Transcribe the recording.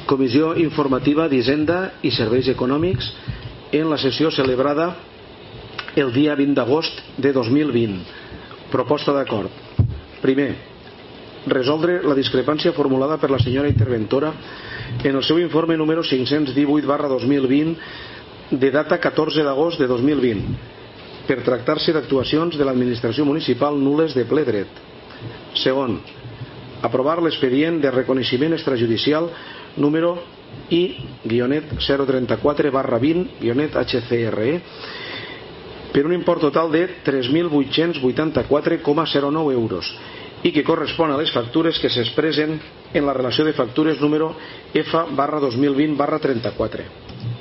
Comissió informativa d'Hisenda i Serveis Econòmics en la sessió celebrada el dia 20 d'agost de 2020. Proposta d'acord. Primer, resoldre la discrepància formulada per la senyora interventora en el seu informe número 518/2020 de data 14 d'agost de 2020 per tractar-se d'actuacions de l'administració municipal nules de ple dret. Segon, aprovar l'expedient de reconeixement extrajudicial número I-034/20-HCRE per un import total de 3.884,09 euros i que correspon a les factures que s'expressen en la relació de factures número F/2020/34.